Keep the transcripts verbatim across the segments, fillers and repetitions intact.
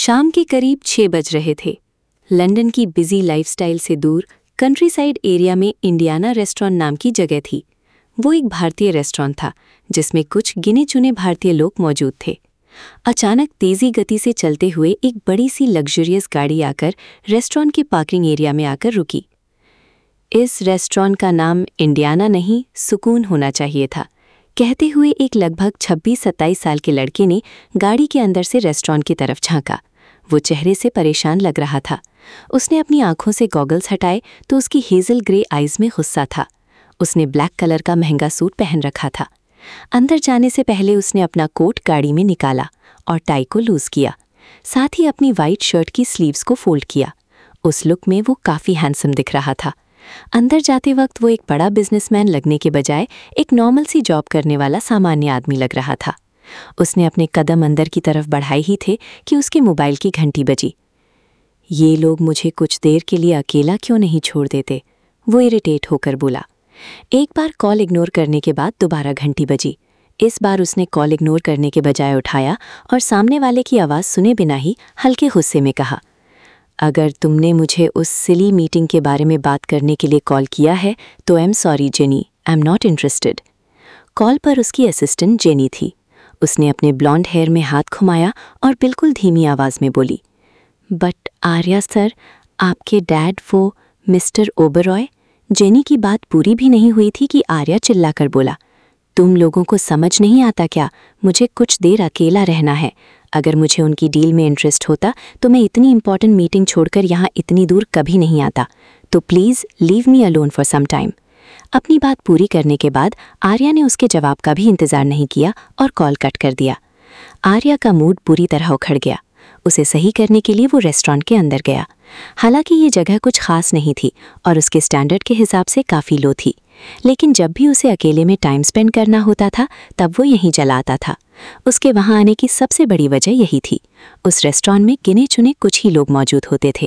शाम के करीब छह बज रहे थे। लंदन की बिजी लाइफस्टाइल से दूर कंट्री साइड एरिया में इंडियाना रेस्टोरेंट नाम की जगह थी। वो एक भारतीय रेस्टोरेंट था जिसमें कुछ गिने चुने भारतीय लोग मौजूद थे। अचानक तेजी गति से चलते हुए एक बड़ी सी लग्जरियस गाड़ी आकर रेस्टोरेंट के पार्किंग एरिया में आकर रुकी। इस रेस्टोरेंट का नाम इंडियाना नहीं, सुकून होना चाहिए था, कहते हुए एक लगभग छब्बीस सत्ताईस साल के लड़के ने गाड़ी के अंदर से रेस्टोरेंट की तरफ झांका। वो चेहरे से परेशान लग रहा था। उसने अपनी आंखों से गॉगल्स हटाए तो उसकी हेजल ग्रे आइज में गुस्सा था। उसने ब्लैक कलर का महंगा सूट पहन रखा था। अंदर जाने से पहले उसने अपना कोट गाड़ी में निकाला और टाई को लूज किया, साथ ही अपनी वाइट शर्ट की स्लीव्स को फोल्ड किया। उस लुक में वो काफ़ी हैंडसम दिख रहा था। अंदर जाते वक्त वो एक बड़ा बिजनेसमैन लगने के बजाय एक नॉर्मल सी जॉब करने वाला सामान्य आदमी लग रहा था। उसने अपने कदम अंदर की तरफ बढ़ाए ही थे कि उसके मोबाइल की घंटी बजी। ये लोग मुझे कुछ देर के लिए अकेला क्यों नहीं छोड़ देते, वो इरिटेट होकर बोला। एक बार कॉल इग्नोर करने के बाद दोबारा घंटी बजी। इस बार उसने कॉल इग्नोर करने के बजाय उठाया और सामने वाले की आवाज़ सुने बिना ही हल्के गुस्से में कहा, अगर तुमने मुझे उस सिली मीटिंग के बारे में बात करने के लिए कॉल किया है तो I am sorry Jenny, I am not interested. Call पर उसकी असिस्टेंट जेनी थी। उसने अपने ब्लॉन्ड हेयर में हाथ घुमाया और बिल्कुल धीमी आवाज़ में बोली, बट आर्या सर, आपके डैड वो मिस्टर ओबरॉय। जेनी की बात पूरी भी नहीं हुई थी कि आर्या चिल्लाकर बोला, तुम लोगों को समझ नहीं आता क्या? मुझे कुछ देर अकेला रहना है। अगर मुझे उनकी डील में इंटरेस्ट होता तो मैं इतनी इंपॉर्टेंट मीटिंग छोड़कर यहाँ इतनी दूर कभी नहीं आता। तो please leave me alone for some time. अपनी बात पूरी करने के बाद आर्या ने उसके जवाब का भी इंतज़ार नहीं किया और कॉल कट कर दिया। आर्या का मूड बुरी तरह उखड़ गया। उसे सही करने के लिए वो रेस्टोरेंट के अंदर गया। हालांकि ये जगह कुछ खास नहीं थी और उसके स्टैंडर्ड के हिसाब से काफ़ी लो थी, लेकिन जब भी उसे अकेले में टाइम स्पेंड करना होता था तब वो यहीं चला आता था। उसके वहाँ आने की सबसे बड़ी वजह यही थी। उस रेस्टोरेंट में गिने चुने कुछ ही लोग मौजूद होते थे।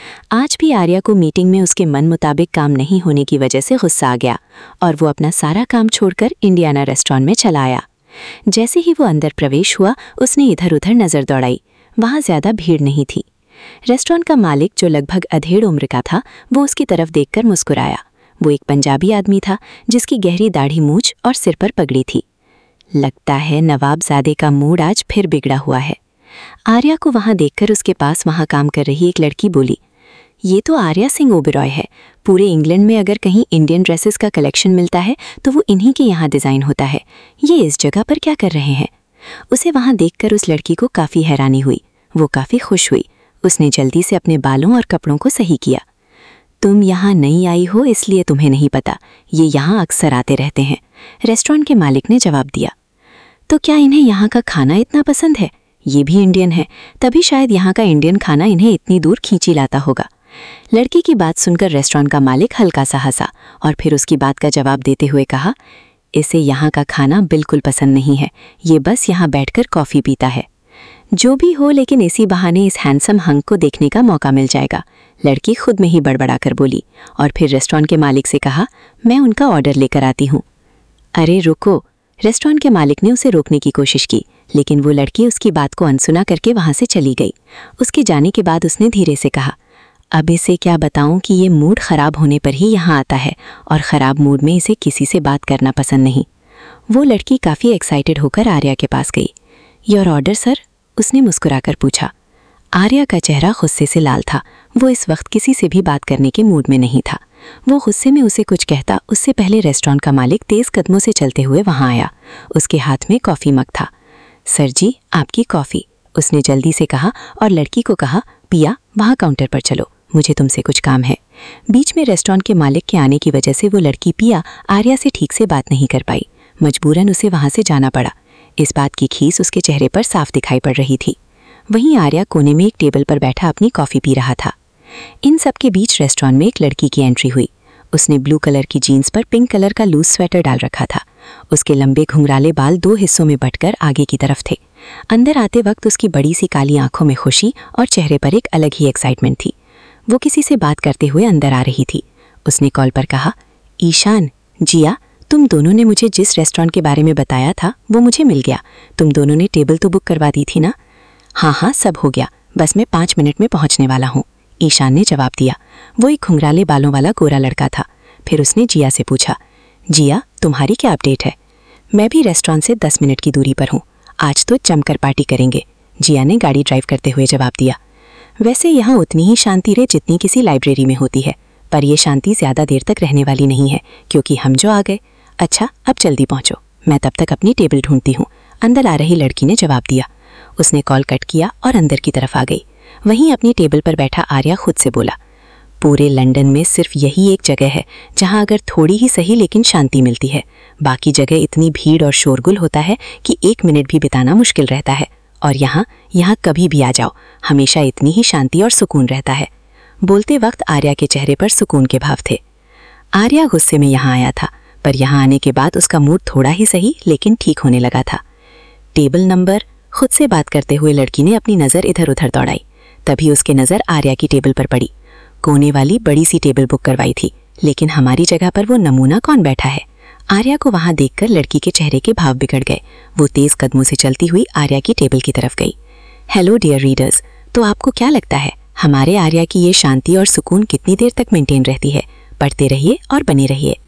आज भी आर्या को मीटिंग में उसके मन मुताबिक काम नहीं होने की वजह से गुस्सा आ गया और वो अपना सारा काम छोड़कर इंडियाना रेस्टोरेंट में चला आया। जैसे ही वो अंदर प्रवेश हुआ उसने इधर उधर नज़र दौड़ाई। वहाँ ज़्यादा भीड़ नहीं थी। रेस्टोरेंट का मालिक, जो लगभग अधेड़ उम्र का था, वो उसकी तरफ देखकर मुस्कुराया। वो एक पंजाबी आदमी था जिसकी गहरी दाढ़ी, मूंछ और सिर पर पगड़ी थी। लगता है नवाबजादे का मूड आज फिर बिगड़ा हुआ है। आर्या को वहाँ देखकर उसके पास वहाँ काम कर रही एक लड़की बोली, ये तो आर्या सिंह ओबेरॉय है। पूरे इंग्लैंड में अगर कहीं इंडियन ड्रेसेस का कलेक्शन मिलता है तो वो इन्हीं के यहाँ डिज़ाइन होता है। ये इस जगह पर क्या कर रहे हैं? उसे वहाँ देखकर उस लड़की को काफ़ी हैरानी हुई। वो काफ़ी खुश हुई। उसने जल्दी से अपने बालों और कपड़ों को सही किया। तुम यहाँ नई आई हो इसलिए तुम्हें नहीं पता, ये यहाँ अक्सर आते रहते हैं, रेस्टोरेंट के मालिक ने जवाब दिया। तो क्या इन्हें यहाँ का खाना इतना पसंद है? ये भी इंडियन है, तभी शायद यहाँ का इंडियन खाना इन्हें इतनी दूर खींची लाता होगा। लड़की की बात सुनकर रेस्टोरेंट का मालिक हल्का सा हंसा और फिर उसकी बात का जवाब देते हुए कहा, इसे यहाँ का खाना बिल्कुल पसंद नहीं है, ये बस यहाँ बैठकर कॉफ़ी पीता है। जो भी हो, लेकिन इसी बहाने इस हैंडसम हंक को देखने का मौका मिल जाएगा, लड़की खुद में ही बड़बड़ा कर बोली और फिर रेस्टोरेंट के मालिक से कहा, मैं उनका ऑर्डर लेकर आती हूँ। अरे रुको, रेस्टोरेंट के मालिक ने उसे रोकने की कोशिश की, लेकिन वो लड़की उसकी बात को अनसुना करके वहाँ से चली गई। उसके जाने के बाद उसने धीरे से कहा, अब इसे क्या बताऊं कि ये मूड ख़राब होने पर ही यहाँ आता है और ख़राब मूड में इसे किसी से बात करना पसंद नहीं। वो लड़की काफ़ी एक्साइटेड होकर आर्या के पास गई। योर ऑर्डर सर, उसने मुस्कुराकर पूछा। आर्या का चेहरा गुस्से से लाल था। वो इस वक्त किसी से भी बात करने के मूड में नहीं था। वो गुस्से में उसे कुछ कहता उससे पहले रेस्टोरेंट का मालिक तेज़ कदमों से चलते हुए वहाँ आया। उसके हाथ में कॉफ़ी मग था। सर जी, आपकी कॉफ़ी, उसने जल्दी से कहा और लड़की को कहा, पिया वहाँ काउंटर पर चलो, मुझे तुमसे कुछ काम है। बीच में रेस्टोरेंट के मालिक के आने की वजह से वो लड़की पिया आर्या से ठीक से बात नहीं कर पाई। मजबूरन उसे वहाँ से जाना पड़ा। इस बात की खीस उसके चेहरे पर साफ दिखाई पड़ रही थी। वहीं आर्या कोने में एक टेबल पर बैठा अपनी कॉफ़ी पी रहा था। इन सब के बीच रेस्टोरेंट में एक लड़की की एंट्री हुई। उसने ब्लू कलर की जीन्स पर पिंक कलर का लूज स्वेटर डाल रखा था। उसके लंबे घुंघराले बाल दो हिस्सों में बंटकर आगे की तरफ थे। अंदर आते वक्त उसकी बड़ी सी काली आंखों में खुशी और चेहरे पर एक अलग ही एक्साइटमेंट थी। वो किसी से बात करते हुए अंदर आ रही थी। उसने कॉल पर कहा, ईशान, जिया, तुम दोनों ने मुझे जिस रेस्टोरेंट के बारे में बताया था वो मुझे मिल गया। तुम दोनों ने टेबल तो बुक करवा दी थी ना? हाँ हाँ, सब हो गया, बस मैं पाँच मिनट में पहुंचने वाला हूँ, ईशान ने जवाब दिया। वो एक घुंघराले बालों वाला गोरा लड़का था। फिर उसने जिया से पूछा, जिया तुम्हारी क्या अपडेट है? मैं भी रेस्टोरेंट से दस मिनट की दूरी पर हूँ, आज तो जमकर पार्टी करेंगे, जिया ने गाड़ी ड्राइव करते हुए जवाब दिया। वैसे यहाँ उतनी ही शांति रहे जितनी किसी लाइब्रेरी में होती है, पर यह शांति ज़्यादा देर तक रहने वाली नहीं है, क्योंकि हम जो आ गए। अच्छा अब जल्दी पहुँचो, मैं तब तक अपनी टेबल ढूंढती हूँ, अंदर आ रही लड़की ने जवाब दिया। उसने कॉल कट किया और अंदर की तरफ आ गई। वहीं अपनी टेबल पर बैठा आर्या खुद से बोला, पूरे लंदन में सिर्फ यही एक जगह है जहां अगर थोड़ी ही सही लेकिन शांति मिलती है। बाकी जगह इतनी भीड़ और शोरगुल होता है कि एक मिनट भी बिताना मुश्किल रहता है, और यहाँ यहाँ कभी भी आ जाओ, हमेशा इतनी ही शांति और सुकून रहता है। बोलते वक्त आर्या के चेहरे पर सुकून के भाव थे। आर्या गुस्से में यहाँ आया था, पर यहाँ आने के बाद उसका मूड थोड़ा ही सही लेकिन ठीक होने लगा था। टेबल नंबर, खुद से बात करते हुए लड़की ने अपनी नज़र इधर उधर दौड़ाई। तभी उसके नज़र आर्या की टेबल पर पड़ी। कोने वाली बड़ी सी टेबल बुक करवाई थी, लेकिन हमारी जगह पर वो नमूना कौन बैठा है? आर्या को वहां देखकर लड़की के चेहरे के भाव बिगड़ गए। वो तेज कदमों से चलती हुई आर्या की टेबल की तरफ गई। हेलो डियर रीडर्स, तो आपको क्या लगता है हमारे आर्या की ये शांति और सुकून कितनी देर तक मेंटेन रहती है? पढ़ते रहिए और बने रहिए।